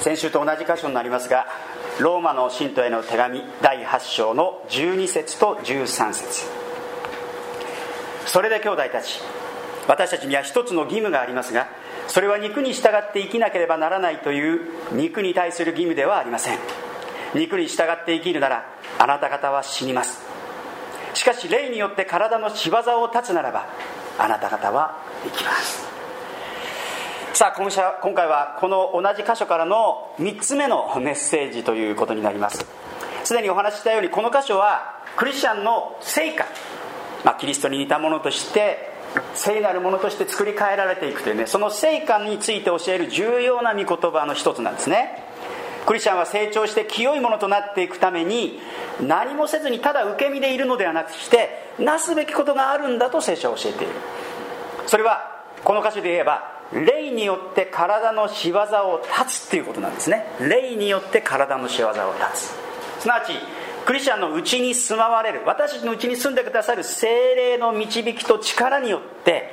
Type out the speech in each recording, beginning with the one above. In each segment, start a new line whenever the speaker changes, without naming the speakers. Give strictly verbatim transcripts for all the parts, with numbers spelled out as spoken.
先週と同じ箇所になりますが、ローマの信徒への手紙だいはち章のじゅうに節とじゅうさん節。それで兄弟たち、私たちには一つの義務がありますが、それは肉に従って生きなければならないという肉に対する義務ではありません。肉に従って生きるならあなた方は死にます。しかし霊によって体の仕業を断つならばあなた方は生きます。さあ、今回はこの同じ箇所からのみっつめのメッセージということになります。すでにお話ししたように、この箇所はクリスチャンの聖歌、まあ、キリストに似たものとして聖なるものとして作り変えられていくというね、その聖歌について教える重要な御言葉の一つなんですね。クリスチャンは成長して清いものとなっていくために、何もせずにただ受け身でいるのではなくしてなすべきことがあるんだと聖書は教えている。それはこの箇所で言えば、霊によって体の仕業を断つということなんですね。霊によって体の仕業を断つ、すなわちクリスチャンのうちに住まわれる、私たちのうちに住んでくださる聖霊の導きと力によって、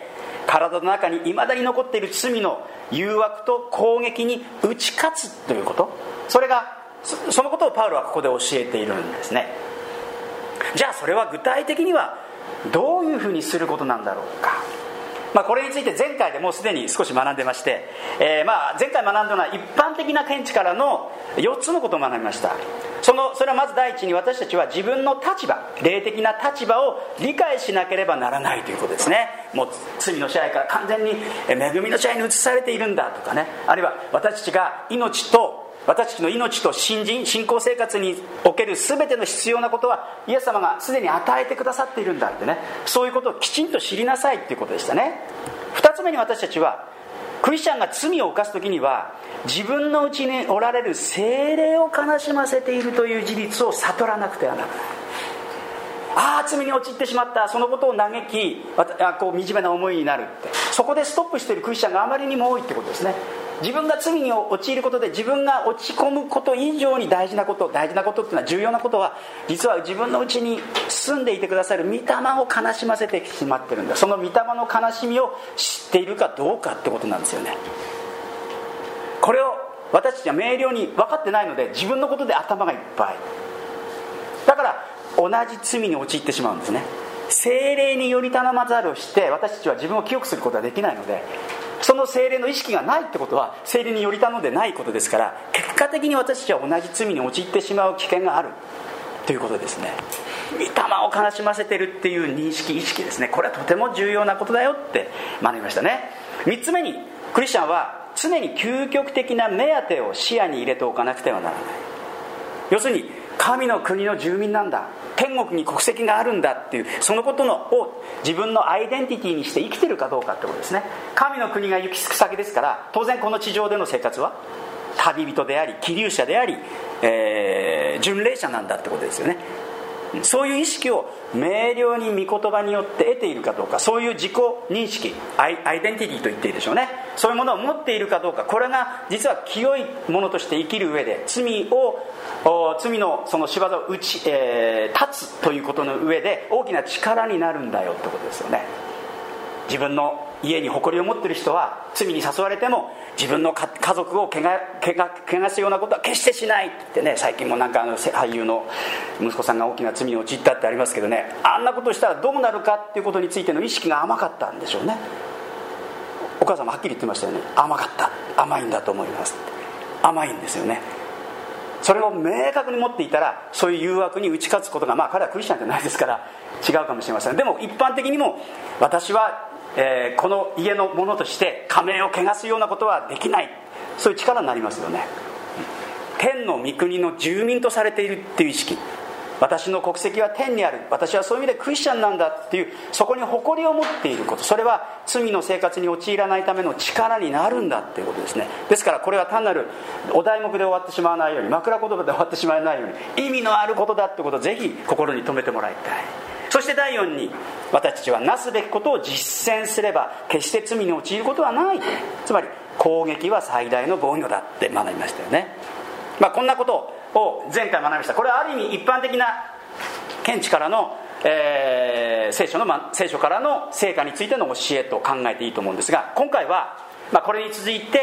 体の中に未だに残っている罪の誘惑と攻撃に打ち勝つということ、それがそのことをパウロはここで教えているんですね。じゃあそれは具体的にはどういうふうにすることなんだろうか。まあ、これについて前回でもうすでに少し学んでまして、えー、まあ前回学んだのは一般的な見地からのよっつのことを学びました。そのそれはまず第一に、私たちは自分の立場、霊的な立場を理解しなければならないということですね。もう罪の支配から完全に恵みの支配に移されているんだとかね、あるいは私たちが命と私たちの命と信心、信仰生活における全ての必要なことはイエス様がすでに与えてくださっているんだってね、そういうことをきちんと知りなさいっていうことでしたね。二つ目に、私たちはクリスチャンが罪を犯すときには、自分のうちにおられる聖霊を悲しませているという事実を悟らなくてはならない。ああ、罪に陥ってしまった、そのことを嘆き、こう惨めな思いになるって、そこでストップしているクリスチャンがあまりにも多いってことですね。自分が罪に陥ることで自分が落ち込むこと以上に大事なこと大事なことっていうのは、重要なことは、実は自分のうちに住んでいてくださる御霊を悲しませてしまってるんだ。その御霊の悲しみを知っているかどうかってことなんですよね。これを私たちは明瞭に分かってないので、自分のことで頭がいっぱいだから同じ罪に陥ってしまうんですね。聖霊により頼まざるをして私たちは自分を清くすることはできないので、その聖霊の意識がないってことは聖霊により頼んでないことですから、結果的に私たちは同じ罪に陥ってしまう危険があるということですね。御霊を悲しませてるっていう認識、意識ですね。これはとても重要なことだよって学びましたね。三つ目に、クリスチャンは常に究極的な目当てを視野に入れておかなくてはならない。要するに神の国の住民なんだ、天国に国籍があるんだっていう、そのことのを自分のアイデンティティにして生きてるかどうかってことですね。神の国が行き着く先ですから、当然この地上での生活は旅人であり、寄留者であり、えー、巡礼者なんだってことですよね。そういう意識を明瞭に御言葉によって得ているかどうか、そういう自己認識、アイ、アイデンティティと言っていいでしょうね。そういうものを持っているかどうか、これが実は清いものとして生きる上で、罪を罪のその仕業を打ち、えー、断つということの上で大きな力になるんだよってことですよね。自分の家に誇りを持っている人は、罪に誘われても自分の家族をけが、けが、けがすようなことは決してしないってね、最近もなんかあの俳優の息子さんが大きな罪に陥ったってありますけどね、あんなことをしたらどうなるかっていうことについての意識が甘かったんでしょうね。お母さんもはっきり言ってましたよね。甘かった、甘いんだと思いますって。甘いんですよね。それを明確に持っていたら、そういう誘惑に打ち勝つことが、まあ彼はクリスチャンじゃないですから違うかもしれません。でも一般的にも、私は、えー、この家のものとして家名を汚すようなことはできない、そういう力になりますよね。天の御国の住民とされているっていう意識、私の国籍は天にある、私はそういう意味でクリスチャンなんだっていう、そこに誇りを持っていること、それは罪の生活に陥らないための力になるんだっていうことですね。ですからこれは単なるお題目で終わってしまわないように、枕言葉で終わってしまわないように、意味のあることだってことをぜひ心に留めてもらいたい。そしてだいよんに、私たちはなすべきことを実践すれば決して罪に陥ることはない、つまり攻撃は最大の防御だって学びましたよね。まあ、こんなことを前回学びました。これはある意味一般的な見地からの、えー、聖書の、ま、聖書からの聖歌についての教えと考えていいと思うんですが、今回は、まあ、これに続いて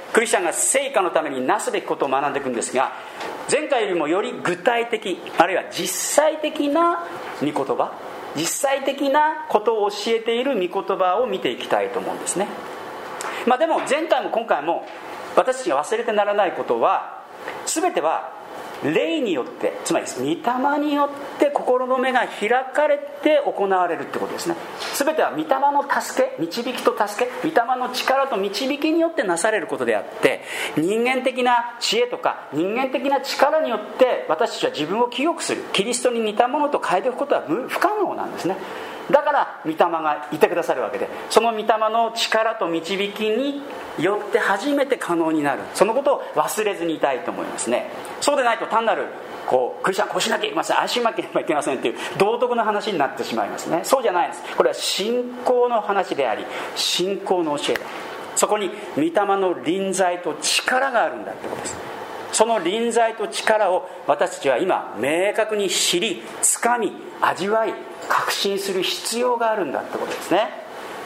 クリスチャンが成果のためになすべきことを学んでいくんですが、前回よりもより具体的、あるいは実際的な御言葉、実際的なことを教えている御言葉を見ていきたいと思うんですね。まあでも前回も今回も私たちが忘れてならないことは、全ては霊によって、つまり御霊によって心の目が開かれて行われるってことですね。全ては御霊の助け、導きと助け、御霊の力と導きによってなされることであって、人間的な知恵とか人間的な力によって私たちは自分を清くする、キリストに似たものと変えていくことは不可能なんですね。だから御霊がいてくださるわけで、その御霊の力と導きによって初めて可能になる、そのことを忘れずにいたいと思いますね。そうでないと単なるこうクリスチャンこうしなきゃいけません、ああしなければいけませんという道徳の話になってしまいますね。そうじゃないんです。これは信仰の話であり、信仰の教えだ。そこに御霊の臨在と力があるんだってことです。その臨在と力を私たちは今明確に知り、掴み、味わい、確信する必要があるんだってことですね。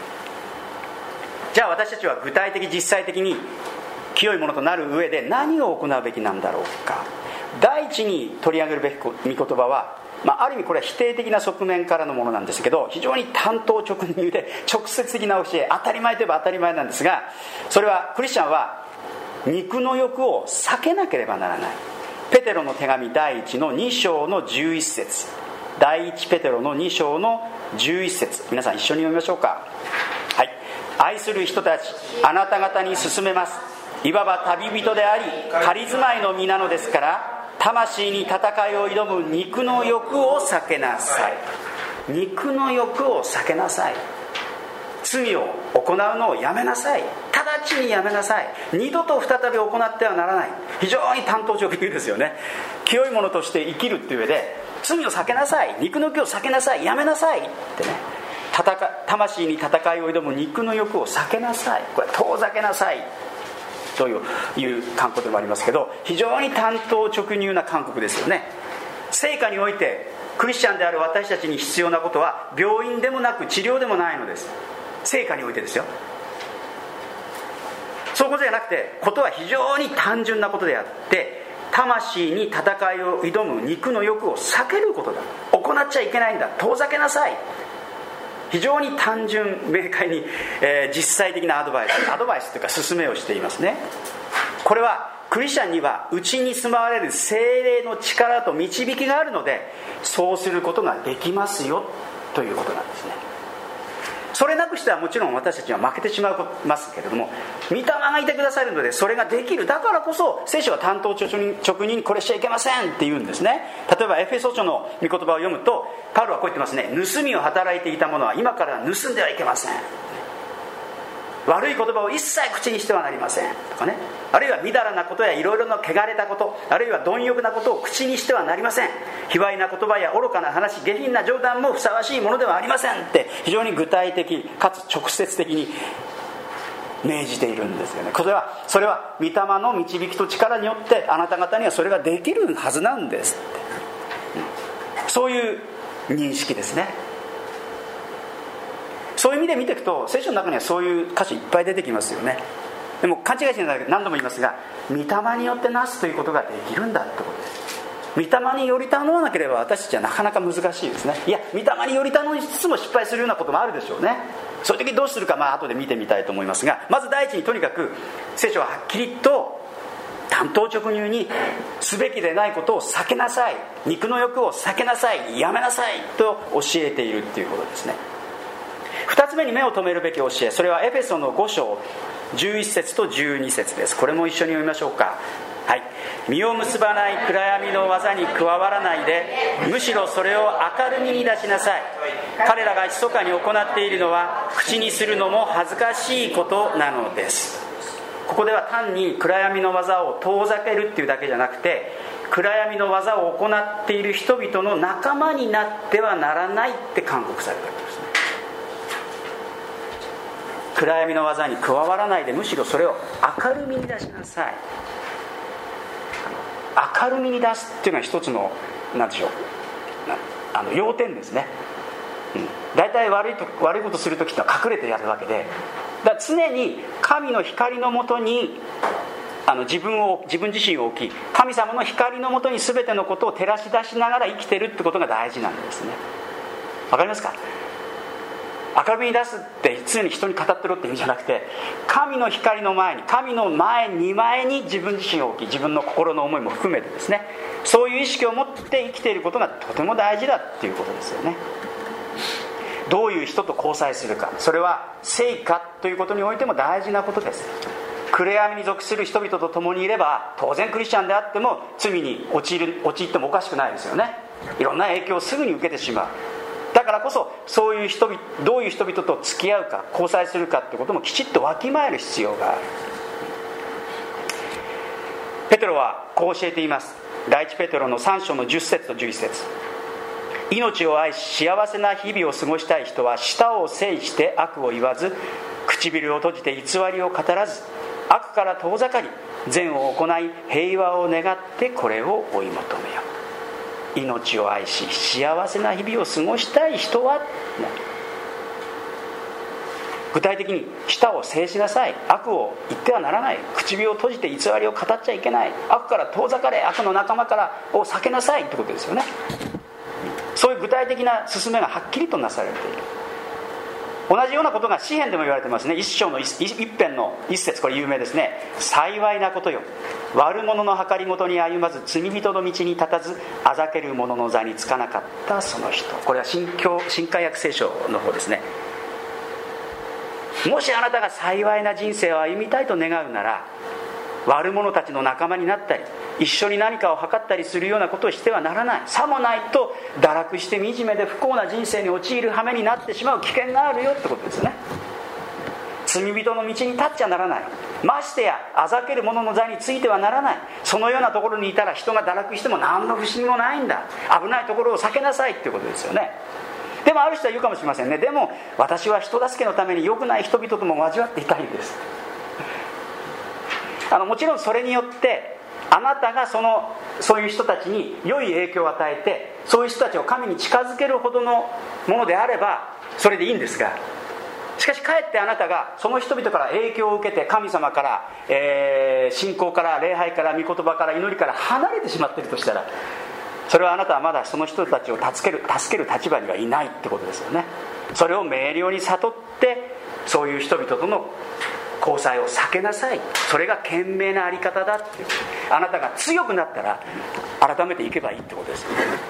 じゃあ私たちは具体的実際的に清いものとなる上で何を行うべきなんだろうか。第一に取り上げるべき御言葉は、まあ、ある意味これは否定的な側面からのものなんですけど、非常に単刀直入で直接的な教え、当たり前といえば当たり前なんですが、それはクリスチャンは肉の欲を避けなければならない。ペテロの手紙第一のに章のじゅういち節、第一ペテロのに章のじゅういち節、皆さん一緒に読みましょうか。はい。愛する人たち、あなた方に勧めます。いわば旅人であり仮住まいの身なのですから、魂に戦いを挑む肉の欲を避けなさい。肉の欲を避けなさい。罪を行うのをやめなさい。直ちにやめなさい。二度と再び行ってはならない。非常に単刀直入ですよね。清いものとして生きるっていう上で、罪を避けなさい、肉の欲を避けなさい、やめなさいってね、戦魂に戦いを挑む肉の欲を避けなさい、これは遠ざけなさいといういう勧告でもありますけど、非常に単刀直入な勧告ですよね。聖歌においてクリスチャンである私たちに必要なことは病院でもなく治療でもないのです。聖歌においてですよ。そういうことじゃなくて、ことは非常に単純なことであって、魂に戦いを挑む肉の欲を避けることだ。行っちゃいけないんだ、遠ざけなさい。非常に単純明快に、えー、実際的なアドバイスアドバイスというか勧めをしていますね。これはクリスチャンには内に住まわれる聖霊の力と導きがあるので、そうすることができますよということなんですね。それなくしてはもちろん私たちは負けてしまいますけれども、御霊がいてくださるのでそれができる。だからこそ聖書は単刀直入にこれしちゃいけませんって言うんですね。例えばエフェソ書の御言葉を読むと、パウロはこう言ってますね。盗みを働いていた者は今から盗んではいけません。悪い言葉を一切口にしてはなりませんとかね。あるいはみだらなことやいろいろな汚れたこと、あるいは貪欲なことを口にしてはなりません。卑猥な言葉や愚かな話、下品な冗談もふさわしいものではありませんって非常に具体的かつ直接的に命じているんですよね。これはそれは御霊の導きと力によってあなた方にはそれができるはずなんですって、うん、そういう認識ですね。そういう意味で見ていくと、聖書の中にはそういう箇所いっぱい出てきますよね。でも勘違いしないで何度も言いますが、御霊によってなすということができるんだってことです。御霊により頼まなければ私たちはなかなか難しいですね。いや、御霊により頼みつつも失敗するようなこともあるでしょうね。そういう時どうするか、まあ後で見てみたいと思いますが、まず第一にとにかく聖書ははっきりと単刀直入にすべきでないことを避けなさい、肉の欲を避けなさい、やめなさいと教えているっていうことですね。二つ目に目を留めるべき教え、それはエフェソのご章じゅういち節とじゅうに節です。これも一緒に読みましょうか。はい。実を結ばない暗闇の技に加わらないで、むしろそれを明るみに出しなさい。彼らが密かに行っているのは口にするのも恥ずかしいことなのです。ここでは単に暗闇の技を遠ざけるっていうだけじゃなくて、暗闇の技を行っている人々の仲間になってはならないって勧告されているんですね。暗闇の技に加わらないで、むしろそれを明るみに出しなさい。明るみに出すっていうのは一つの何でしょう、あの要点ですね。うん、だいたい悪いと悪いことするときっては隠れてやるわけで、 だから常に神の光のもとにあの自分を自分自身を置き、神様の光のもとに全てのことを照らし出しながら生きてるってことが大事なんですね。わかりますか？明るみに出すって常に人に語ってろって意味じゃなくて、神の光の前に、神の前に前に自分自身を置き、自分の心の思いも含めてですね、そういう意識を持って生きていることがとても大事だっていうことですよね。どういう人と交際するか、それは聖歌ということにおいても大事なことです。暗闇に属する人々と共にいれば、当然クリスチャンであっても罪に陥る陥ってもおかしくないですよね。いろんな影響をすぐに受けてしまう。だからこそ、そういう人々、どういう人々と付き合うか、交際するかってこともきちっとわきまえる必要がある。ペテロはこう教えています。第一ペテロのさん章のじゅっ節とじゅういち節。命を愛し幸せな日々を過ごしたい人は、舌を制して悪を言わず、唇を閉じて偽りを語らず、悪から遠ざかり、善を行い平和を願ってこれを追い求めよう。命を愛し幸せな日々を過ごしたい人は、具体的に舌を制しなさい、悪を言ってはならない、唇を閉じて偽りを語っちゃいけない、悪から遠ざかれ、悪の仲間からを避けなさいってことですよね。そういう具体的な勧めがはっきりとなされている。同じようなことが詩篇でも言われてますね。一章の 一, 一編の一節、これ有名ですね。幸いなことよ、悪者の計りごとに歩まず、罪人の道に立たず、あざける者の座につかなかったその人。これは新教新海訳聖書の方ですね。もしあなたが幸いな人生を歩みたいと願うなら、悪者たちの仲間になったり、一緒に何かを図ったりするようなことをしてはならない。さもないと堕落して惨めで不幸な人生に陥る羽目になってしまう危険があるよってことですね。罪人の道に立っちゃならない。ましてやあざける者の座についてはならない。そのようなところにいたら人が堕落しても何の不思議もないんだ。危ないところを避けなさいっていうことですよね。でもある人は言うかもしれませんね。でも私は人助けのために良くない人々とも交わっていたいんです。あのもちろんそれによってあなたがそのそういう人たちに良い影響を与えて、そういう人たちを神に近づけるほどのものであればそれでいいんですが、しかしかえってあなたがその人々から影響を受けて、神様から、えー、信仰から礼拝から御言葉から祈りから離れてしまっているとしたら、それはあなたはまだその人たちを助ける助ける立場にはいないってことですよね。それを明瞭に悟って、そういう人々との交際を避けなさい。それが賢明なあり方だっていう。あなたが強くなったら改めていけばいいってことです。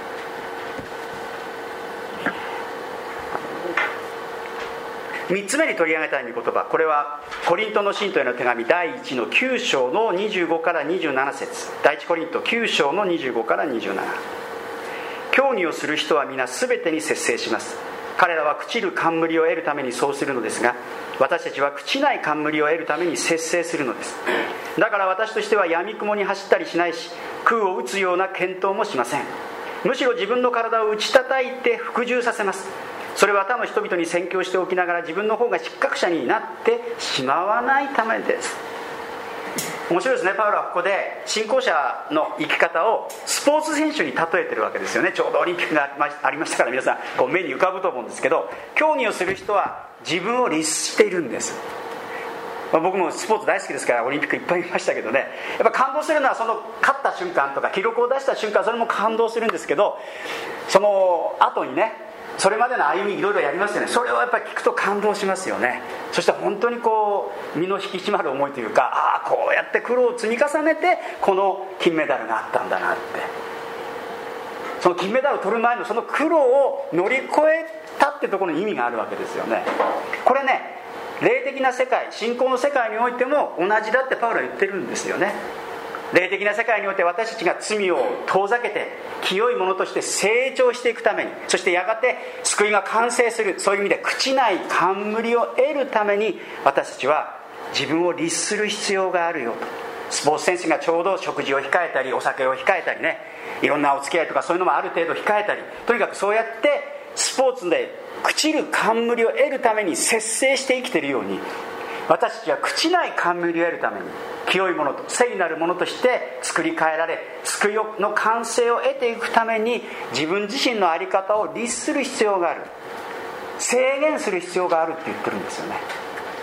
みっつめに取り上げたい御言葉、これはコリントの信徒への手紙だいいちのきゅう章のにじゅうごからにじゅうなな節。第一コリントきゅう章のにじゅうごからにじゅうなな。教義をする人は皆すべてに節制します。彼らは朽ちる冠を得るためにそうするのですが、私たちは朽ちない冠を得るために節制するのです。だから私としては闇雲に走ったりしないし、空を打つような検討もしません。むしろ自分の体を打ち叩いて服従させます。それは他の人々に宣教しておきながら自分の方が失格者になってしまわないためです。面白いですね。パウロはここで信仰者の生き方をスポーツ選手に例えてるわけですよね。ちょうどオリンピックがありましたから、皆さんこう目に浮かぶと思うんですけど、競技をする人は自分を律しているんです。まあ、僕もスポーツ大好きですからオリンピックいっぱい見ましたけどね、やっぱ感動するのはその勝った瞬間とか記録を出した瞬間、それも感動するんですけど、その後にね、それまでの歩みいろいろやりますよね。それをやっぱり聞くと感動しますよね。そして本当にこう身の引き締まる思いというか、ああこうやって苦労を積み重ねてこの金メダルがあったんだなって、その金メダルを取る前のその苦労を乗り越えたってところに意味があるわけですよね。これね、霊的な世界、信仰の世界においても同じだってパウロは言ってるんですよね。霊的な世界において私たちが罪を遠ざけて清いものとして成長していくために、そしてやがて救いが完成する、そういう意味で朽ちない冠を得るために、私たちは自分を律する必要があるよと。スポーツ選手がちょうど食事を控えたりお酒を控えたりね、いろんなお付き合いとかそういうのもある程度控えたり、とにかくそうやってスポーツで朽ちる冠を得るために節制して生きているように、私たちは朽ちない冠を得るために清いものと聖なるものとして作り変えられ、救いの完成を得ていくために自分自身の在り方を律する必要がある、制限する必要があるって言ってるんですよね。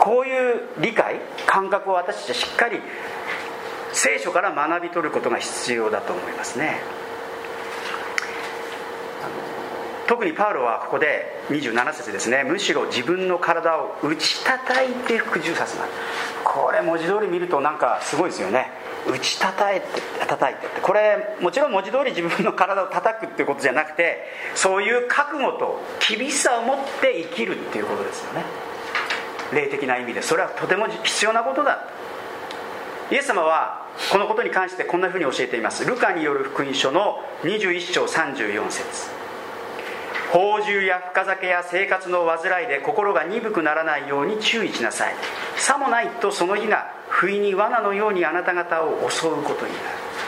こういう理解感覚を私たちはしっかり聖書から学び取ることが必要だと思いますね。特にパウロはここでにじゅうなな節ですね、むしろ自分の体を打ち叩いて服従させます。これ文字通り見るとなんかすごいですよね。打ち叩いて叩いてって、これもちろん文字通り自分の体を叩くっていうことじゃなくて、そういう覚悟と厳しさを持って生きるっていうことですよね。霊的な意味でそれはとても必要なことだ。イエス様はこのことに関してこんなふうに教えています。ルカによる福音書のにじゅういっ章さんじゅうよん節、放縦や深酒や生活の煩いで心が鈍くならないように注意しなさい。さもないとその日が不意に罠のようにあなた方を襲うことになる。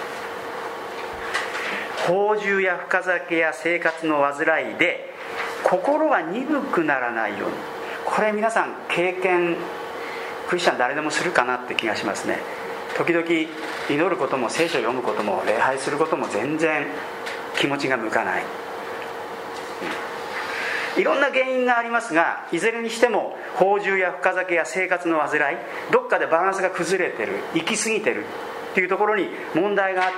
放縦や深酒や生活の煩いで心が鈍くならないように、これ皆さん経験、クリスチャン誰でもするかなって気がしますね。時々祈ることも聖書を読むことも礼拝することも全然気持ちが向かない、いろんな原因がありますが、いずれにしても放縦や深酒や生活の煩い、どっかでバランスが崩れてる、行き過ぎてるっていうところに問題があって、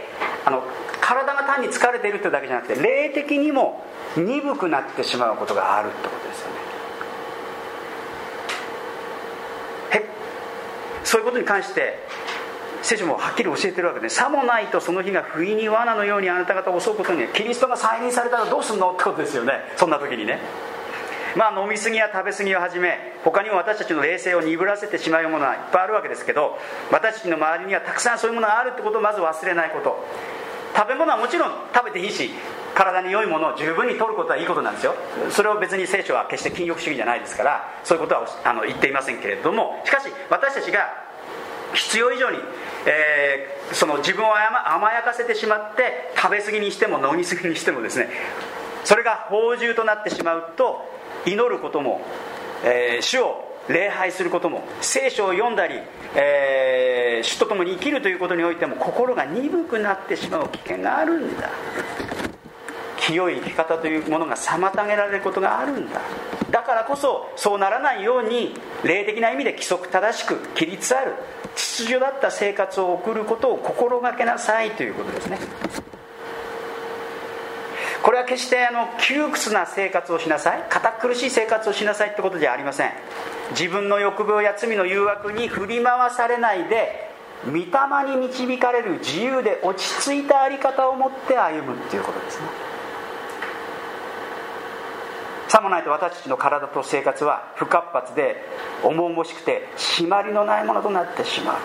あの体が単に疲れているってだけじゃなくて霊的にも鈍くなってしまうことがあるってことですよね。へそういうことに関して聖書もはっきり教えてるわけで、さもないとその日が不意に罠のようにあなた方を襲うことに、キリストが再臨されたらどうすんのってことですよね。そんな時にね、まあ飲み過ぎや食べ過ぎをはじめ他にも私たちの霊性を鈍らせてしまうものはいっぱいあるわけですけど、私たちの周りにはたくさんそういうものがあるってことをまず忘れないこと。食べ物はもちろん食べていいし、体に良いものを十分に摂ることはいいことなんですよ。それを別に聖書は決して禁欲主義じゃないですから、そういうことはあの言っていませんけれども、しかし私たちが必要以上に、えー、その自分を甘やかせてしまって食べ過ぎにしても飲み過ぎにしてもですね、それが放縦となってしまうと、祈ることも、えー、主を礼拝することも、聖書を読んだり、えー、主と共に生きるということにおいても心が鈍くなってしまう危険があるんだ。清い生き方というものが妨げられることがあるんだ。だからこそそうならないように霊的な意味で規則正しく規律ある秩序だった生活を送ることを心がけなさいということですね。これは決してあの窮屈な生活をしなさい、堅苦しい生活をしなさいってことじゃありません。自分の欲望や罪の誘惑に振り回されないで、御霊に導かれる自由で落ち着いたあり方を持って歩むっていうことですね。さもないと私たちの体と生活は不活発で重々しくて締まりのないものとなってしまう。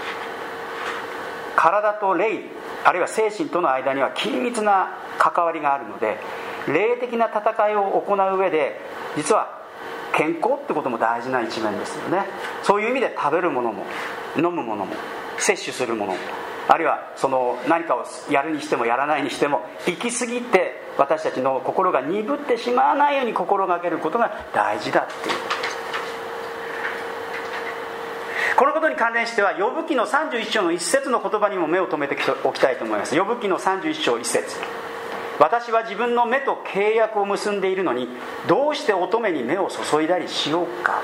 体と霊、あるいは精神との間には緊密な関わりがあるので、霊的な戦いを行う上で実は健康ってことも大事な一面ですよね。そういう意味で食べるものも飲むものも摂取するものも、あるいはその何かをやるにしてもやらないにしても、行き過ぎて私たちの心が鈍ってしまわないように心がけることが大事だっていうことです。このことに関連してはヨブ記のさんじゅういっ章の一節の言葉にも目を留めておきたいと思います。ヨブ記のさんじゅういっ章一節、私は自分の目と契約を結んでいるのにどうして乙女に目を注いだりしようか。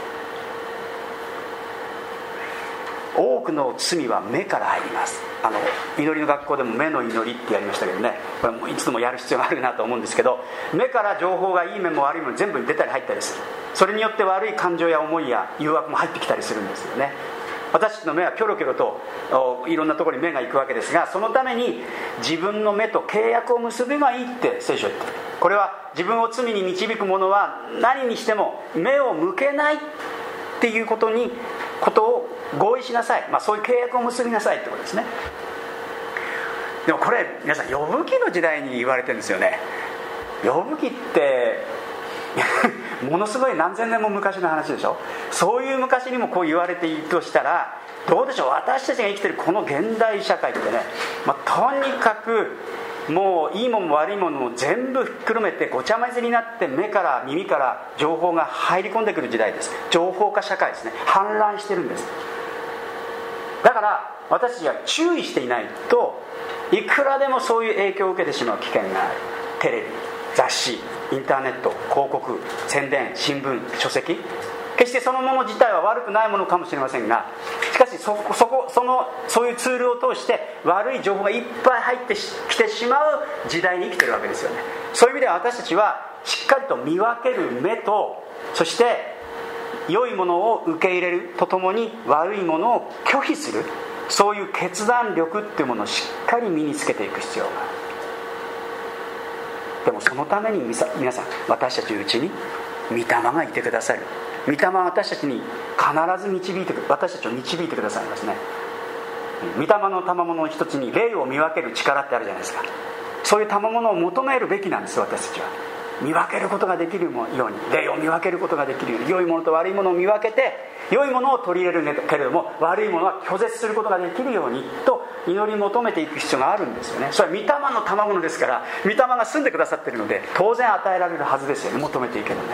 多くの罪は目から入ります。あの祈りの学校でも目の祈りってやりましたけどね、これもいつもやる必要があるなと思うんですけど、目から情報がいい面も悪い面も全部出たり入ったりする。それによって悪い感情や思いや誘惑も入ってきたりするんですよね。私たちの目はキョロキョロといろんなところに目が行くわけですが、そのために自分の目と契約を結べばいいって聖書は言ってる。これは自分を罪に導く者は何にしても目を向けないっていうことにことを合意しなさい、まあ、そういう契約を結びなさいってことですね。でもこれ皆さんヨブ記の時代に言われてるんですよね。ヨブ記ってものすごい何千年も昔の話でしょ。そういう昔にもこう言われているとしたらどうでしょう。私たちが生きてるこの現代社会ってね、まあ、とにかくもういいものも悪いものも全部ひっくるめてごちゃ混ぜになって、目から耳から情報が入り込んでくる時代です。情報化社会ですね。氾濫してるんです。だから私たちが注意していないといくらでもそういう影響を受けてしまう危険がある。テレビ、雑誌、インターネット、広告、宣伝、新聞、書籍、 決してそのもの自体は悪くないものかもしれませんが、しかしそこそこそのそういうツールを通して悪い情報がいっぱい入ってきてしまう時代に生きてるわけですよね。そういう意味では私たちはしっかりと見分ける目と、そして良いものを受け入れるとともに悪いものを拒否する、そういう決断力っていうものをしっかり身につけていく必要がある。でもそのために皆さん、私たちのうちに御霊がいてくださる。御霊は私たちに必ず導いて私たちを導いてくださいますね。御霊の賜物の一つに霊を見分ける力ってあるじゃないですか。そういう賜物を求めるべきなんです。私たちは見分けることができるように、霊を見分けることができるように、良いものと悪いものを見分けて、良いものを取り入れるけれども悪いものは拒絶することができるようにと祈り求めていく必要があるんですよね。それは御霊の賜物ですから、御霊が住んでくださっているので当然与えられるはずですよね。求めていけばね。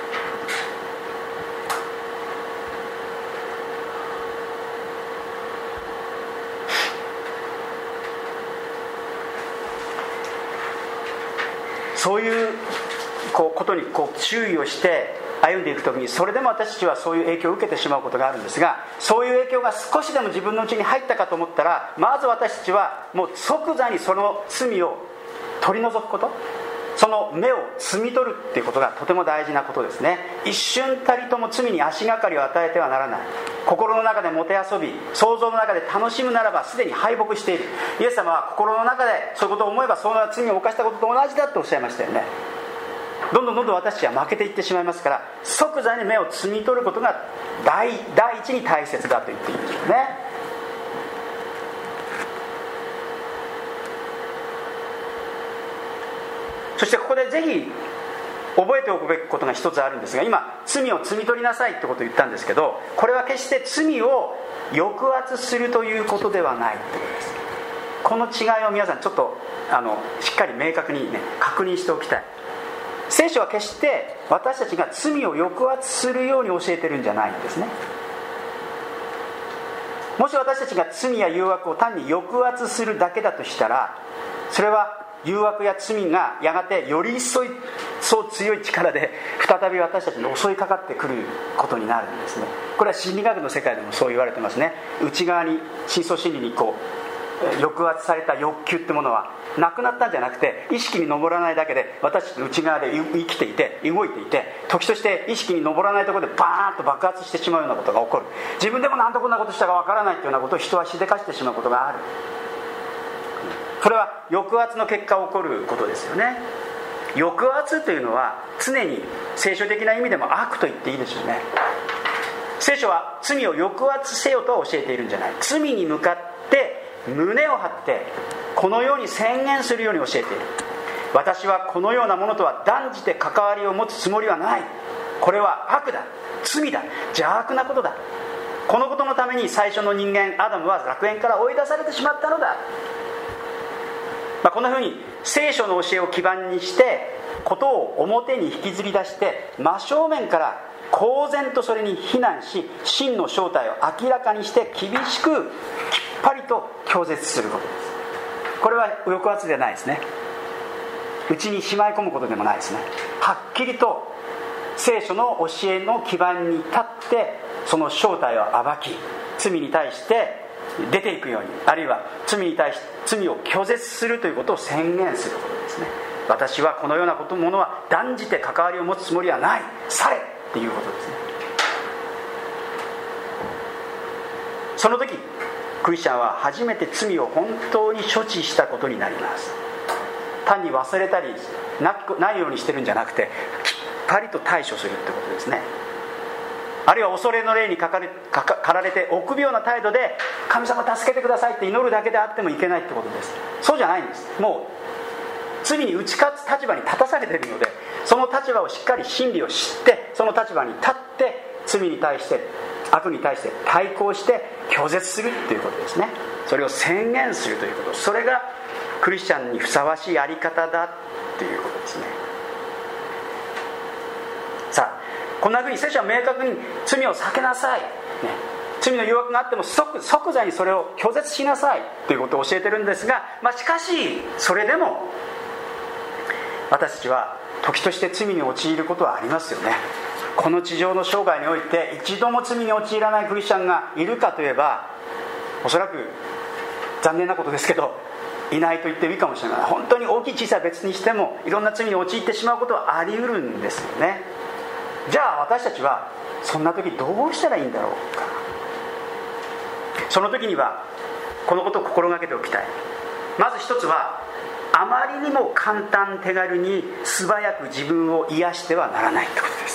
そういうこうことにこう注意をして歩んでいくときに、それでも私たちはそういう影響を受けてしまうことがあるんですが、そういう影響が少しでも自分のうちに入ったかと思ったら、まず私たちはもう即座にその罪を取り除くこと、その目を摘み取るっていうことがとても大事なことですね。一瞬たりとも罪に足がかりを与えてはならない。心の中でもてあそび、想像の中で楽しむならばすでに敗北している。イエス様は心の中でそういうことを思えばその罪を犯したことと同じだとおっしゃいましたよね。どんどんどんどん私たちは負けていってしまいますから、即座に目を摘み取ることが 第, 第一に大切だと言っていいんでしょうね。そしてここでぜひ覚えておくべきことが一つあるんですが、今罪を摘み取りなさいってことを言ったんですけど、これは決して罪を抑圧するということではないってことです。この違いを皆さんちょっとあのしっかり明確にね確認しておきたい。聖書は決して私たちが罪を抑圧するように教えてるんじゃないんですね。もし私たちが罪や誘惑を単に抑圧するだけだとしたら、それは誘惑や罪がやがてより一層そう強い力で再び私たちに襲いかかってくることになるんですね。これは心理学の世界でもそう言われてますね。内側に深層心理にこう抑圧された欲求ってものはなくなったんじゃなくて、意識に上らないだけで私たちの内側で生きていて動いていて、時として意識に上らないところでバーンと爆発してしまうようなことが起こる。自分でもなんでこんなことしたかわからないというようなことを人はしでかしてしまうことがある。これは抑圧の結果起こることですよね。抑圧というのは常に聖書的な意味でも悪と言っていいでしょうね。聖書は罪を抑圧せよとは教えているんじゃない。罪に向かって胸を張ってこのように宣言するように教えている。私はこのようなものとは断じて関わりを持つつもりはない。これは悪だ、罪だ、邪悪なことだ。このことのために最初の人間アダムは楽園から追い出されてしまったのだ。まあ、こんなふうに聖書の教えを基盤にしてことを表に引きずり出して真正面から公然とそれに非難し、真の正体を明らかにして厳しくきっぱりと拒絶することです。これは抑圧ではないですね。うちにしまい込むことでもないですね。はっきりと聖書の教えの基盤に立ってその正体を暴き、罪に対して出ていくように、あるいは罪に対して罪を拒絶するということを宣言することですね。私はこのようなことものは断じて関わりを持つつもりはない、されっていうことですね。その時クリスチャンは初めて罪を本当に処置したことになります。単に忘れたりないようにしてるんじゃなくて、きっぱりと対処するってことですね。あるいは恐れの霊にかかれ、かか、かられて臆病な態度で神様助けてくださいって祈るだけであってもいけないってことです。そうじゃないんです。もう罪に打ち勝つ立場に立たされているので、その立場をしっかり真理を知ってその立場に立って罪に対して悪に対して対抗して拒絶するっていうことですね。それを宣言するということ、それがクリスチャンにふさわしいあり方だっていうことですね。さあ、こんなふうに聖書は明確に罪を避けなさい、ね、罪の誘惑があっても 即, 即座にそれを拒絶しなさいということを教えてるんですが、まあ、しかしそれでも私たちは時として罪に陥ることはありますよね。 この地上の生涯において一度も罪に陥らないクリスチャンがいるかといえば、おそらく残念なことですけどいないと言ってもいいかもしれない。本当に大きい小さい別にしてもいろんな罪に陥ってしまうことはあり得るんですよね。じゃあ私たちはそんな時どうしたらいいんだろうか。その時にはこのことを心がけておきたい。まず一つは、あまりにも簡単手軽に素早く自分を癒してはならないってことです。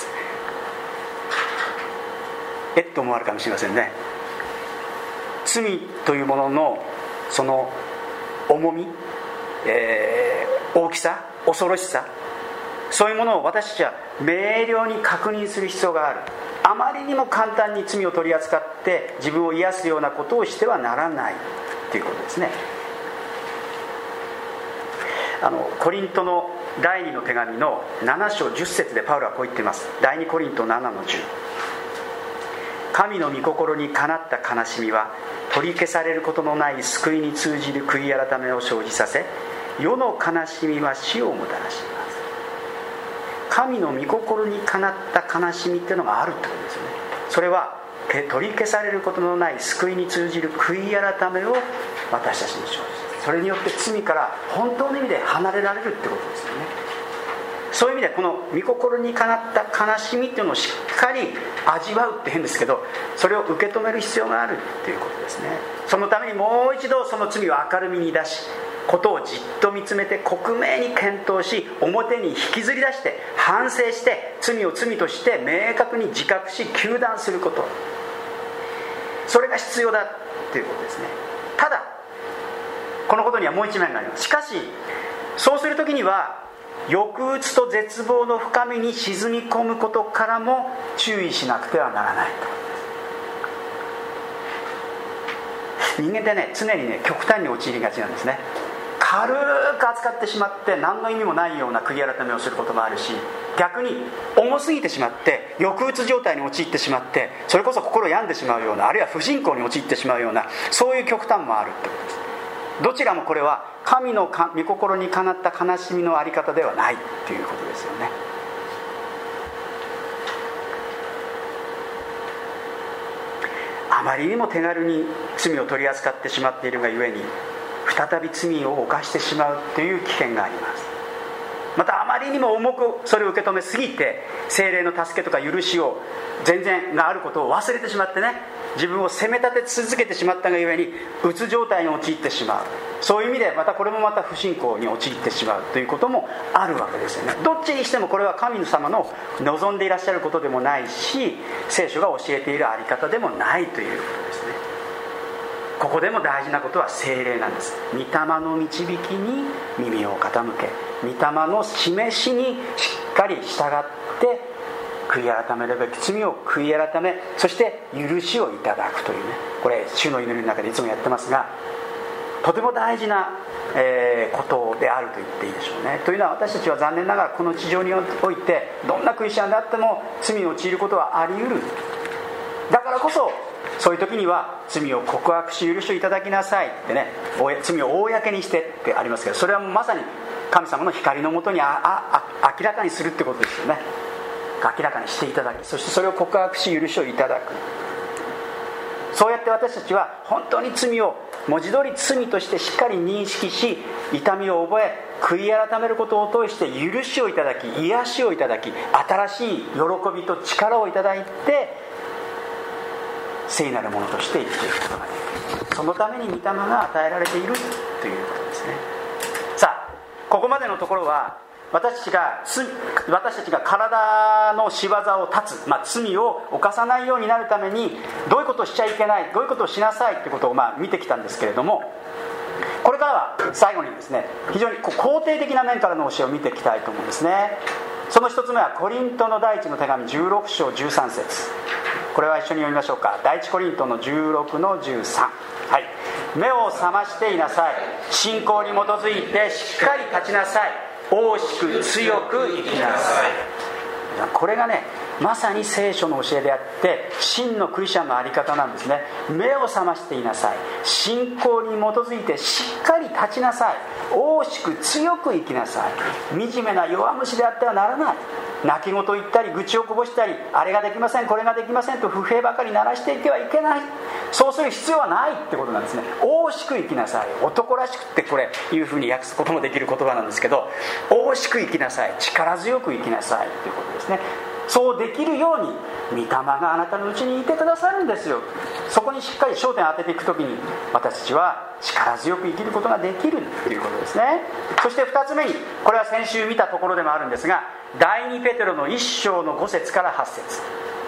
えっと思われるかもしれませんね。罪というもののその重み、えー、大きさ、恐ろしさ、そういうものを私たちは明瞭に確認する必要がある。あまりにも簡単に罪を取り扱って自分を癒すようなことをしてはならないということですね。あのコリントの第二の手紙のなな章じゅっ節でパウロはこう言っています。第二コリントななのじゅう、神の御心にかなった悲しみは取り消されることのない救いに通じる悔い改めを生じさせ、世の悲しみは死をもたらします。神の御心にかなった悲しみっていうのがあるってことですよね。それは取り消されることのない救いに通じる悔い改めを私たちに生じる。それによって罪から本当の意味で離れられるってことですよね。そういう意味でこの御心にかなった悲しみっていうのをしっかり味わうって変ですけど、それを受け止める必要があるっていうことですね。そのためにもう一度その罪を明るみに出し、ことをじっと見つめて克明に検討し、表に引きずり出して反省して、罪を罪として明確に自覚し糾弾すること、それが必要だっていうことですね。ただこのことにはもう一面があります。しかしそうするときには抑うつと絶望の深みに沈み込むことからも注意しなくてはならないと。人間ってね、常にね極端に陥りがちなんですね。軽く扱ってしまって何の意味もないような悔い改めをすることもあるし、逆に重すぎてしまって抑うつ状態に陥ってしまって、それこそ心病んでしまうような、あるいは不信仰に陥ってしまうような、そういう極端もあるってことです。どちらもこれは神の御心にかなった悲しみのあり方ではないということですよね。あまりにも手軽に罪を取り扱ってしまっているがゆえに、再び罪を犯してしまうという危険があります。またあまりにも重くそれを受け止めすぎて、聖霊の助けとか許しを全然があることを忘れてしまってね、自分を責め立て続けてしまったがゆえにうつ状態に陥ってしまう。そういう意味でまたこれもまた不信仰に陥ってしまうということもあるわけですよね。どっちにしてもこれは神様の望んでいらっしゃることでもないし、聖書が教えているあり方でもないということですね。ここでも大事なことは聖霊なんです。御霊の導きに耳を傾け、御霊の示しにしっかり従って悔い改めるべき罪を悔い改め、そして許しをいただくというね、これ主の祈りの中でいつもやってますが、とても大事な、えー、ことであると言っていいでしょうね。というのは、私たちは残念ながらこの地上においてどんなクリスチャンであっても罪に陥ることはあり得る。だからこそそういう時には罪を告白し許しをいただきなさいってね、罪を公にしてってありますけど、それはまさに神様の光のもとにああ明らかにするってことですよね。明らかにしていただき、そしてそれを告白し許しをいただく。そうやって私たちは本当に罪を文字通り罪としてしっかり認識し、痛みを覚え悔い改めることを通して許しをいただき、癒しをいただき、新しい喜びと力をいただいて聖なるものとして生きていくことができる。そのために御霊が与えられているということですね。さあ、ここまでのところは私たちが私たちが体の仕業を断つ、まあ、罪を犯さないようになるためにどういうことをしちゃいけない、どういうことをしなさいということをまあ見てきたんですけれども、これからは最後にですね、非常に肯定的な面からの教えを見ていきたいと思うんですね。その一つ目はコリントの第一の手紙じゅうろく章じゅうさん節、これは一緒に読みましょうか。第一コリントのじゅうろくのじゅうさん、はい、目を覚ましていなさい、信仰に基づいてしっかり立ちなさい、大しく強く生きなさい。これがね、 まさに聖書の教えであって真のクリスチャンの在り方なんですね。目を覚ましていなさい。信仰に基づいてしっかり立ちなさい。大しく強く生きなさい。惨めな弱虫であってはならない。泣き言言ったり愚痴をこぼしたり、あれができませんこれができませんと不平ばかり鳴らしていてはいけない。そうする必要はないってことなんですね。大しく生きなさい。男らしくってこれいうふうに訳すこともできる言葉なんですけど、大しく生きなさい、力強く生きなさいということですね。そうできるように御霊があなたのうちにいてくださるんですよ。そこにしっかり焦点を当てていくときに私たちは力強く生きることができるということですね。そしてふたつめに、これは先週見たところでもあるんですが、第二ペテロのいっ章のご節からはち節、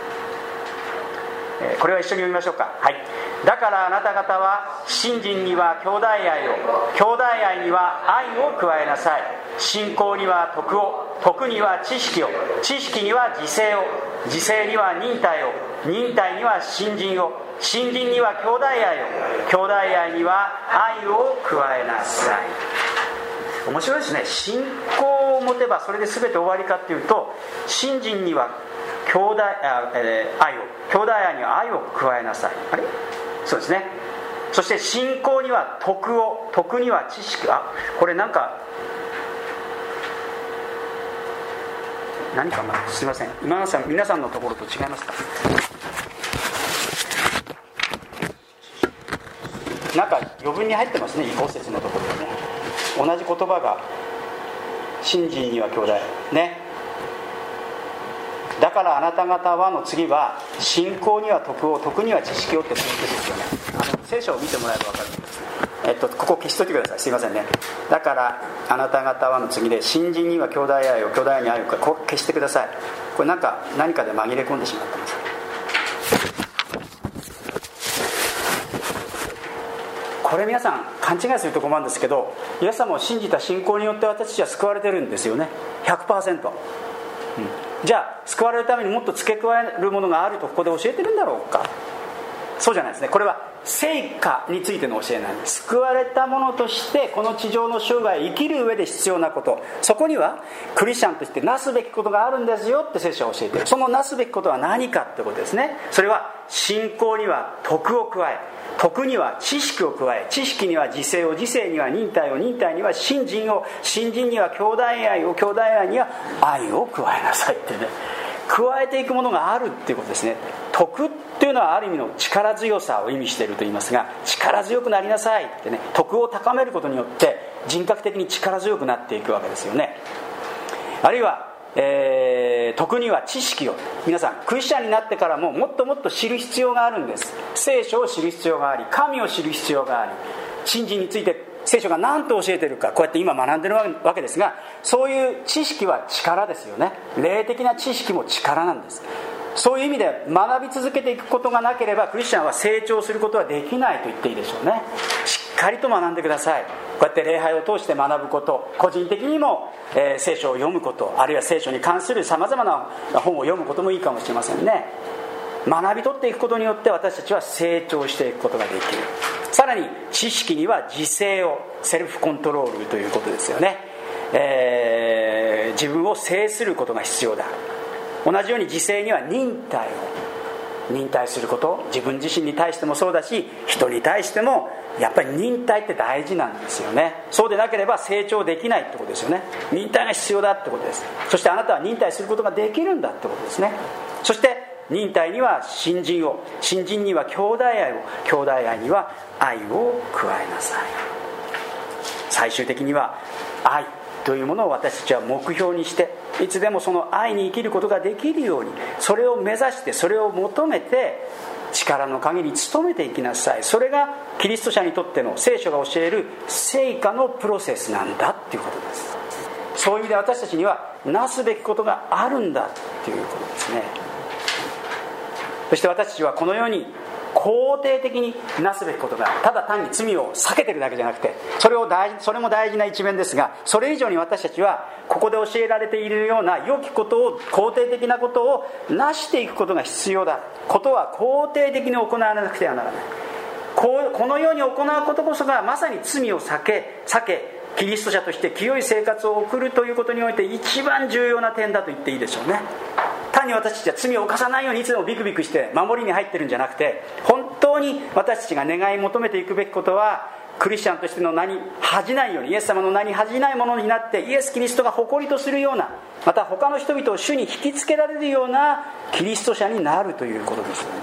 これは一緒に読みましょうか。はい。だからあなた方は信心には兄弟愛を、兄弟愛には愛を加えなさい。信仰には徳を、徳には知識を、知識には自制を、自制には忍耐を、忍耐には信心を、信心には兄弟愛を、兄弟愛には愛を加えなさい。面白いですね。信仰を持てばそれで全て終わりかっていうと、信心には兄弟、あ、えー、愛を、兄弟愛には愛を加えなさい。あれ？そうですね。そして信仰には徳を、徳には知識。あ、これなんか何かな、すいません、今のさん皆さんのところと違いますか。なんか余分に入ってますね。ご節のところでね、同じ言葉が信心には兄弟ね。だからあなた方はの次は信仰には徳を、徳には知識をって続くですよね。あの聖書を見てもらえば分かるんですね。えっと、ここ消しといてください。すいませんね。だからあなた方はの次で信心には兄弟愛を、兄弟愛に愛を、ここ消してください。これなんか何かで紛れ込んでしまってます。これ皆さん勘違いすると困るんですけど、イエス様を信じた信仰によって私たちは救われてるんですよね。 ひゃくパーセント、うん、じゃあ救われるためにもっと付け加えるものがあるとここで教えてるんだろうか。そうじゃないですね。これは成果についての教えなんです。救われたものとしてこの地上の生涯生きる上で必要なこと、そこにはクリスチャンとしてなすべきことがあるんですよって聖書は教えている。そのなすべきことは何かってことですね。それは信仰には徳を加え、徳には知識を加え、知識には自制を、自制には忍耐を、忍耐には信心を、信心には兄弟愛を、兄弟愛には愛を加えなさいってね、加えていくものがあるっていうことですね。徳っていうのはある意味の力強さを意味していると言いますが、力強くなりなさいってね、徳を高めることによって人格的に力強くなっていくわけですよね。あるいは、えー、徳には知識を、皆さんクリスチャンになってからももっともっと知る必要があるんです。聖書を知る必要があり、神を知る必要があり、信心について聖書が何と教えているか、こうやって今学んでるわけですが、そういう知識は力ですよね。霊的な知識も力なんです。そういう意味で学び続けていくことがなければクリスチャンは成長することはできないと言っていいでしょうね。しっかりと学んでください。こうやって礼拝を通して学ぶこと、個人的にも、えー、聖書を読むこと、あるいは聖書に関するさまざまな本を読むこともいいかもしれませんね。学び取っていくことによって私たちは成長していくことができる。さらに知識には自制を、セルフコントロールということですよね。えー、自分を制することが必要だ。同じように自制には忍耐を、忍耐すること、自分自身に対してもそうだし、人に対してもやっぱり忍耐って大事なんですよね。そうでなければ成長できないってことですよね。忍耐が必要だってことです。そしてあなたは忍耐することができるんだってことですね。そして忍耐には信心を、信心には兄弟愛を、兄弟愛には愛を加えなさい。最終的には愛というものを私たちは目標にして、いつでもその愛に生きることができるように、それを目指して、それを求めて力の限り努めていきなさい。それがキリスト者にとっての聖書が教える成果のプロセスなんだっていうことです。そういう意味で私たちにはなすべきことがあるんだっていうことですね。そして私たちはこのように肯定的になすべきことが、ただ単に罪を避けてるだけじゃなくて、それを大それも大事な一面ですが、それ以上に私たちはここで教えられているような良きことを、肯定的なことをなしていくことが必要だ。ことは肯定的に行わなくてはならない。こうこのように行うことこそがまさに罪を避け避けキリスト者として清い生活を送るということにおいて一番重要な点だと言っていいでしょうね。 単に私たちは罪を犯さないようにいつでもビクビクして守りに入ってるんじゃなくて、本当に私たちが願い求めていくべきことは、クリスチャンとしての名に恥じないように、イエス様の名に恥じないものになって、イエス・キリストが誇りとするような、また他の人々を主に引きつけられるようなキリスト者になるということですよね。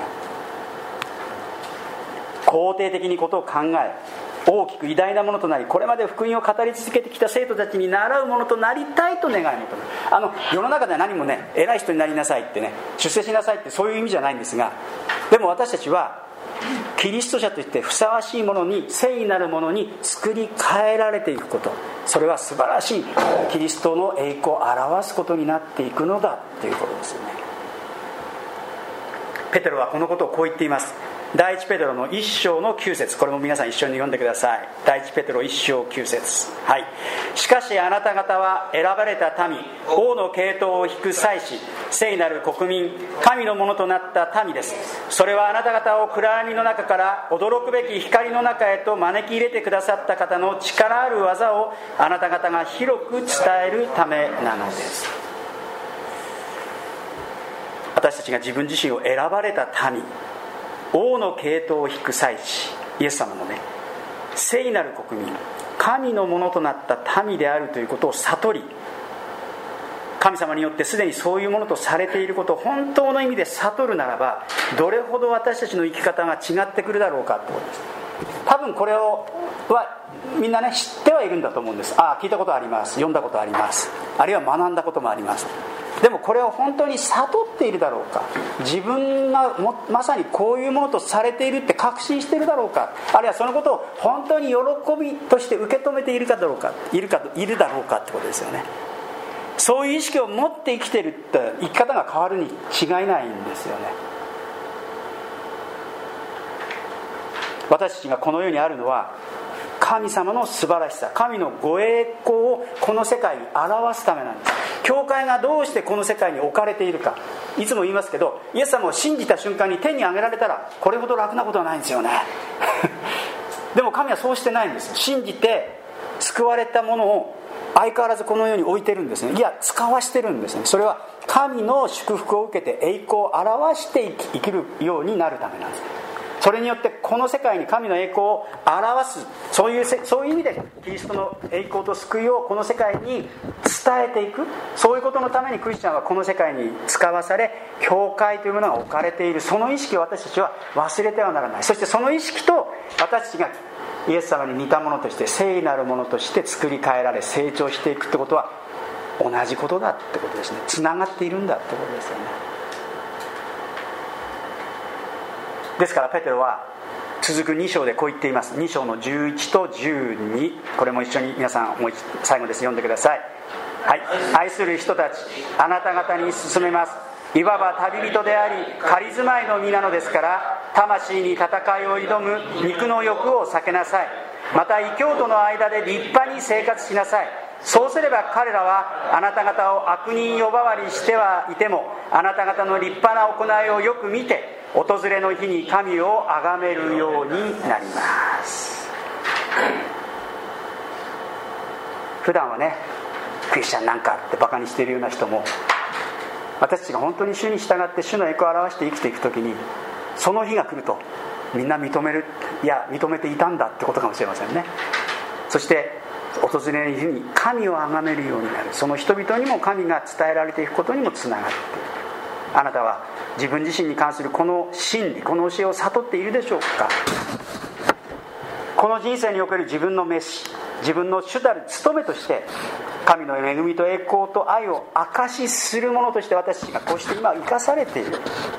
肯定的にことを考え、大きく偉大なものとなり、これまで福音を語り続けてきた生徒たちに習うものとなりたいと願い求める。あの世の中では何もね、偉い人になりなさいってね、出世しなさいって、そういう意味じゃないんですが、でも私たちはキリスト者といってふさわしいものに、聖なるものに作り変えられていくこと、それは素晴らしいキリストの栄光を表すことになっていくのだということですよね。ペテロはこのことをこう言っています。第一ペテロの一章の九節、これも皆さん一緒に読んでください。第一ペテロ一章九節、はい。しかしあなた方は選ばれた民、王の系統を引く祭司、聖なる国民、神のものとなった民です。それはあなた方を暗闇の中から驚くべき光の中へと招き入れてくださった方の力ある技をあなた方が広く伝えるためなのです。私たちが自分自身を選ばれた民、王の系統を引く祭司、イエス様のね、聖なる国民、神のものとなった民であるということを悟り、神様によってすでにそういうものとされていることを本当の意味で悟るならば、どれほど私たちの生き方が違ってくるだろうかということです。多分これをはみんなね、知ってはいるんだと思うんです。ああ、聞いたことあります、読んだことあります、あるいは学んだこともあります。でもこれを本当に悟っているだろうか、自分がもまさにこういうものとされているって確信しているだろうか、あるいはそのことを本当に喜びとして受け止めているかどうか、いるかいるだろうかってことですよね。そういう意識を持って生きているって生き方が変わるに違いないんですよね。私たちがこの世にあるのは神様の素晴らしさ、神のご栄光をこの世界に表すためなんです。教会がどうしてこの世界に置かれているか、いつも言いますけど、イエス様を信じた瞬間に天に上げられたらこれほど楽なことはないんですよねでも神はそうしてないんですよ。信じて救われたものを相変わらずこの世に置いてるんですね。いや、使わしてるんですね。それは神の祝福を受けて栄光を表して生きるようになるためなんです。それによってこの世界に神の栄光を表す、そういうそういう意味でキリストの栄光と救いをこの世界に伝えていく、そういうことのためにクリスチャンはこの世界に使わされ、教会というものが置かれている。その意識を私たちは忘れてはならない。そしてその意識と私たちがイエス様に似たものとして、聖なるものとして作り変えられ成長していくってことは同じことだってことですね。つながっているんだってことですよね。ですからペテロは続くに章でこう言っています。に章のじゅういちとじゅうに、これも一緒に皆さんもう一最後です、読んでください。はい。愛する人たち、あなた方に勧めます。いわば旅人であり仮住まいの身なのですから、魂に戦いを挑む肉の欲を避けなさい。また異教徒の間で立派に生活しなさい。そうすれば彼らはあなた方を悪人呼ばわりしてはいても、あなた方の立派な行いをよく見て、訪れの日に神を崇めるようになります。普段はね、クリスチャンなんかってバカにしているような人も、私たちが本当に主に従って主の栄光を表して生きていくときに、その日が来るとみんな認める、いや認めていたんだってことかもしれませんね。そして訪れる日に神を崇めるようになる、その人々にも神が伝えられていくことにもつながっている。あなたは自分自身に関するこの真理、この教えを悟っているでしょうか。この人生における自分の召し、自分の主たる務めとして、神の恵みと栄光と愛を証しするものとして私たちがこうして今生かされている。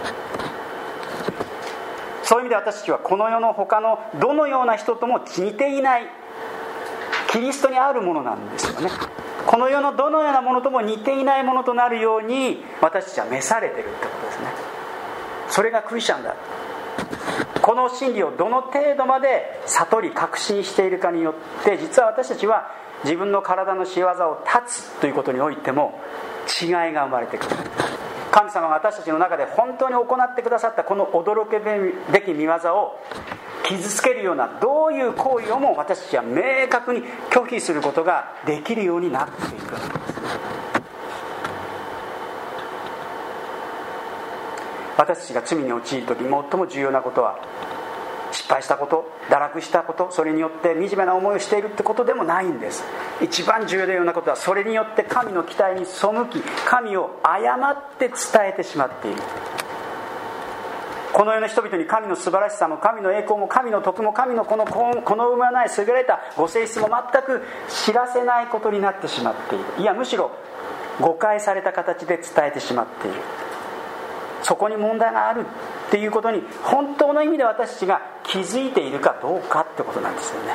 そういう意味で私たちはこの世の他のどのような人とも似ていないキリストにあるものなんですよね。この世のどのようなものとも似ていないものとなるように私たちは召されているってことですね。それがクリスチャンだ。この真理をどの程度まで悟り確信しているかによって、実は私たちは自分の体の仕業を断つということにおいても違いが生まれてくる。神様が私たちの中で本当に行ってくださったこの驚くべき見業を傷つけるようなどういう行為をも私たちは明確に拒否することができるようになっていくわけです。 私たちが罪に陥る時最も重要なことは失敗したこと、堕落したこと、それによって惨めな思いをしているってことでもないんです。一番重要なことはそれによって神の期待に背き、神を誤って伝えてしまっている。この世の人々に神の素晴らしさも神の栄光も神の徳も神のこのこの上もない優れたご性質も全く知らせないことになってしまっている。いやむしろ誤解された形で伝えてしまっている。そこに問題があるっていうことに本当の意味で私たちが気づいているかどうかってことなんですよね。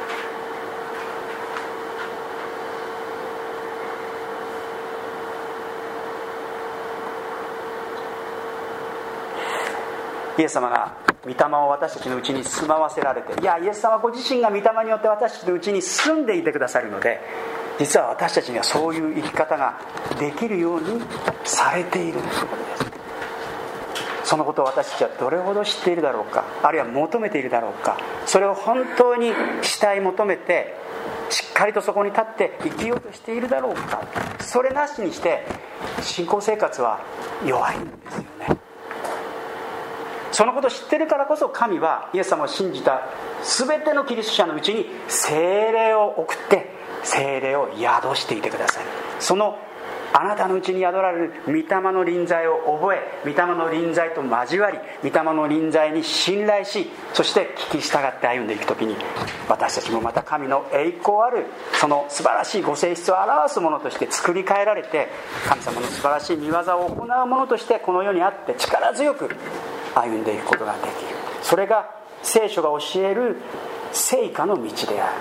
イエス様が御霊を私たちのうちに住まわせられて、いやイエス様ご自身が御霊によって私たちのうちに住んでいてくださるので、実は私たちにはそういう生き方ができるようにされているということです。そのことを私たちはどれほど知っているだろうか、あるいは求めているだろうか、それを本当に慕い求めてしっかりとそこに立って生きようとしているだろうか。それなしにして信仰生活は弱いんですよね。そのことを知っているからこそ神はイエス様を信じた全てのキリスト者のうちに聖霊を送って聖霊を宿していてください。そのあなたのうちに宿られる御霊の臨在を覚え、御霊の臨在と交わり、御霊の臨在に信頼し、そして聞き従って歩んでいくときに、私たちもまた神の栄光あるその素晴らしいご性質を表すものとして作り変えられて、神様の素晴らしい御業を行うものとしてこの世にあって力強く歩んでいくことができる。それが聖書が教える聖果の道である。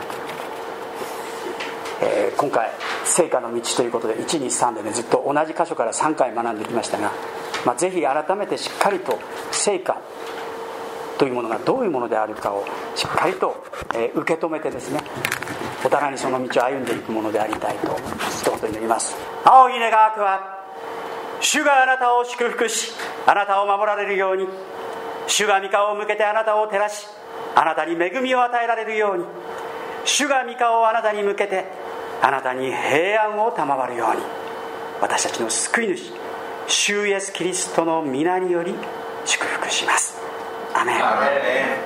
えー、今回聖果の道ということでいち、に、さんでね、ずっと同じ箇所からさんかい学んできましたが、まあ、ぜひ改めてしっかりと聖果というものがどういうものであるかをしっかりと、えー、受け止めてですね、お互いにその道を歩んでいくものでありたいと思います。どうぞ祈ります。青き願わくは、主があなたを祝福しあなたを守られるように、主が御顔を向けてあなたを照らしあなたに恵みを与えられるように、主が御顔をあなたに向けてあなたに平安を賜るように、私たちの救い主主イエスキリストの皆により祝福します。アメン。アメン。